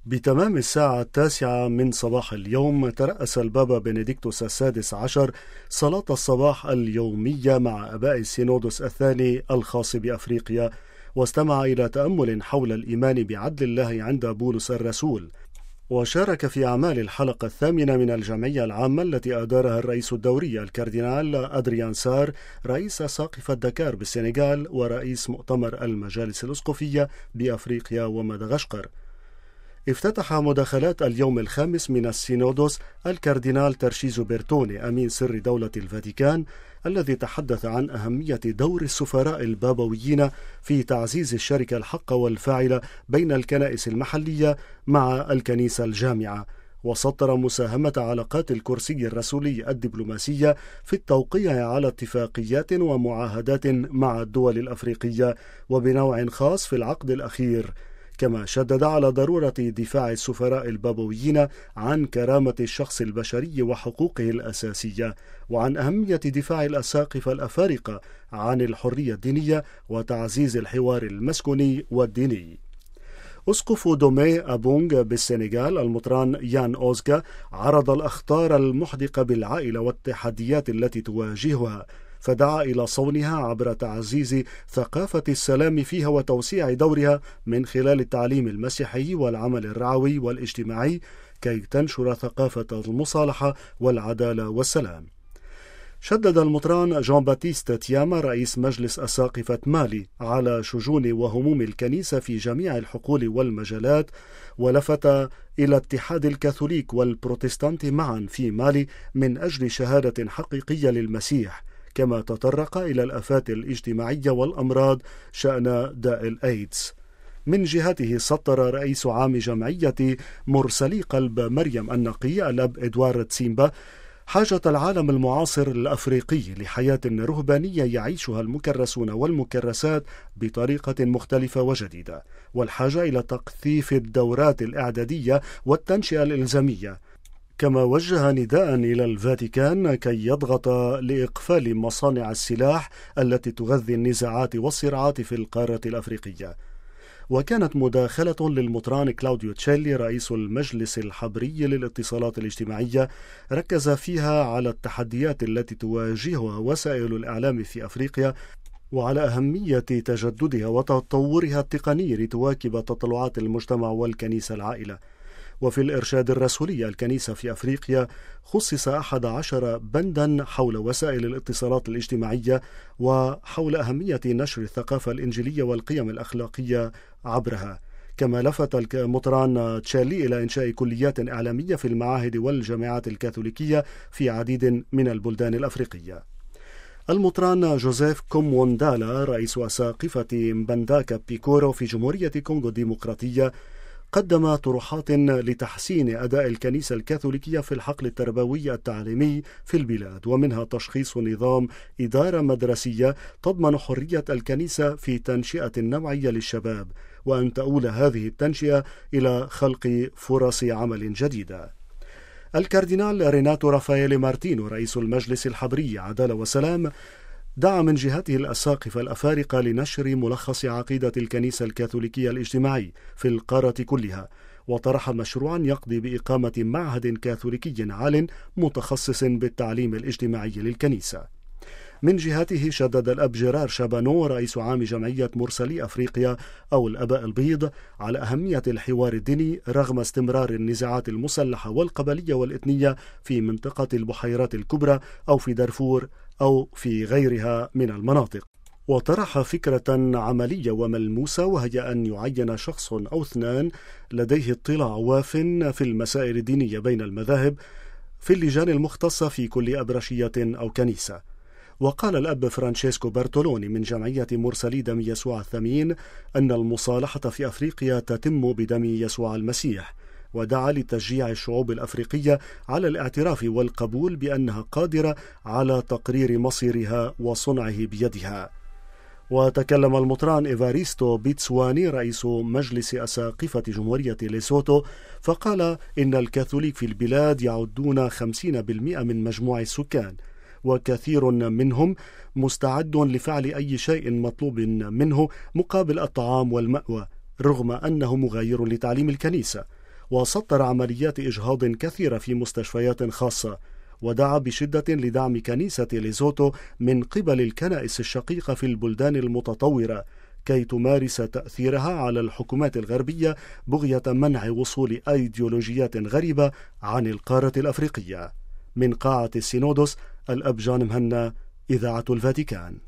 بتمام الساعة 9 من صباح اليوم ترأس البابا بنديكتوس السادس عشر صلاة الصباح اليومية مع آباء السينودوس الثاني الخاص بأفريقيا، واستمع إلى تأمل حول الإيمان بعدل الله عند بولس الرسول، وشارك في أعمال الحلقة الثامنة من الجمعية العامة التي أدارها الرئيس الدوري الكاردينال أدريان سار، رئيس ساقفة دكار بالسنغال ورئيس مؤتمر المجالس الأسقفية بأفريقيا ومدغشقر. افتتح مداخلات اليوم الخامس من السينودوس الكاردينال ترشيزو بيرتوني أمين سر دولة الفاتيكان، الذي تحدث عن أهمية دور السفراء البابويين في تعزيز الشركة الحقة والفاعلة بين الكنائس المحلية مع الكنيسة الجامعة، وسطر مساهمة علاقات الكرسي الرسولي الدبلوماسية في التوقيع على اتفاقيات ومعاهدات مع الدول الأفريقية وبنوع خاص في العقد الأخير. كما شدد على ضرورة دفاع السفراء البابويين عن كرامة الشخص البشري وحقوقه الأساسية، وعن أهمية دفاع الأساقفة الأفارقة عن الحرية الدينية وتعزيز الحوار المسكوني والديني. أسقف دومي أبونغ بالسنغال المطران يان أوزغا عرض الأخطار المحدقة بالعائلة والتحديات التي تواجهها، فدعا إلى صونها عبر تعزيز ثقافة السلام فيها وتوسيع دورها من خلال التعليم المسيحي والعمل الرعوي والاجتماعي كي تنشر ثقافة المصالحة والعدالة والسلام. شدد المطران جان باتيست تياما رئيس مجلس أساقفة مالي على شجون وهموم الكنيسة في جميع الحقول والمجالات، ولفت إلى اتحاد الكاثوليك والبروتستانت معا في مالي من أجل شهادة حقيقية للمسيح، كما تطرق إلى الآفات الاجتماعية والأمراض شأن داء الإيدز. من جهته سطر رئيس عام جمعية مرسلي قلب مريم النقي الأب إدوارد سيمبا حاجة العالم المعاصر الأفريقي لحياة رهبانية يعيشها المكرسون والمكرسات بطريقة مختلفة وجديدة، والحاجة إلى تكثيف الدورات الإعدادية والتنشئة الإلزامية. كما وجه نداء إلى الفاتيكان كي يضغط لإقفال مصانع السلاح التي تغذي النزاعات والصراعات في القارة الأفريقية. وكانت مداخلة للمطران كلاوديو تشيلي رئيس المجلس الحبري للاتصالات الاجتماعية ركز فيها على التحديات التي تواجهها وسائل الإعلام في أفريقيا، وعلى أهمية تجددها وتطورها التقني لتواكب تطلعات المجتمع والكنيسة العائلة. وفي الإرشاد الرسولي الكنيسة في أفريقيا خصص 11 بندا حول وسائل الاتصالات الاجتماعية وحول أهمية نشر الثقافة الإنجيلية والقيم الأخلاقية عبرها. كما لفت المطران تشيلي إلى إنشاء كليات إعلامية في المعاهد والجامعات الكاثوليكية في عديد من البلدان الأفريقية. المطران جوزيف كوموندالا رئيس أساقفة مبنداكا بيكورو في جمهورية كونغو الديمقراطية قدم طروحات لتحسين أداء الكنيسة الكاثوليكية في الحقل التربوي التعليمي في البلاد، ومنها تشخيص نظام إدارة مدرسية تضمن حرية الكنيسة في تنشئة نوعية للشباب، وأن تؤول هذه التنشئة إلى خلق فرص عمل جديدة. الكاردينال ريناتو رافائيل مارتينو رئيس المجلس الحبري عدالة وسلام دعا من جهته الأساقفة الأفارقة لنشر ملخص عقيدة الكنيسة الكاثوليكية الاجتماعي في القارة كلها، وطرح مشروعا يقضي بإقامة معهد كاثوليكي عال متخصص بالتعليم الاجتماعي للكنيسة. من جهته شدد الأب جيرار شابانو رئيس عام جمعية مرسلي أفريقيا أو الأباء البيض على أهمية الحوار الديني رغم استمرار النزاعات المسلحة والقبلية والإثنية في منطقة البحيرات الكبرى أو في دارفور أو في غيرها من المناطق. وطرح فكرة عملية وملموسة، وهي أن يعين شخص أو اثنان لديه اطلاع واف في المسائل الدينية بين المذاهب في اللجان المختصة في كل أبرشية أو كنيسة. وقال الأب فرانشيسكو بارتولوني من جمعية مرسلي دم يسوع الثمين أن المصالحة في أفريقيا تتم بدم يسوع المسيح، ودعا لتشجيع الشعوب الأفريقية على الاعتراف والقبول بأنها قادرة على تقرير مصيرها وصنعه بيدها. وتكلم المطران إيفاريستو بيتسواني رئيس مجلس أساقفة جمهورية ليسوتو، فقال إن الكاثوليك في البلاد يعدون 50% من مجموع السكان، وكثير منهم مستعد لفعل أي شيء مطلوب منه مقابل الطعام والمأوى، رغم أنه مغاير لتعليم الكنيسة. وسطر عمليات إجهاض كثيرة في مستشفيات خاصة، ودعا بشدة لدعم كنيسة ليزوتو من قبل الكنائس الشقيقة في البلدان المتطورة كي تمارس تأثيرها على الحكومات الغربية بغية منع وصول أيديولوجيات غريبة عن القارة الأفريقية. من قاعة السينودوس، الأب جان مهنا، إذاعة الفاتيكان.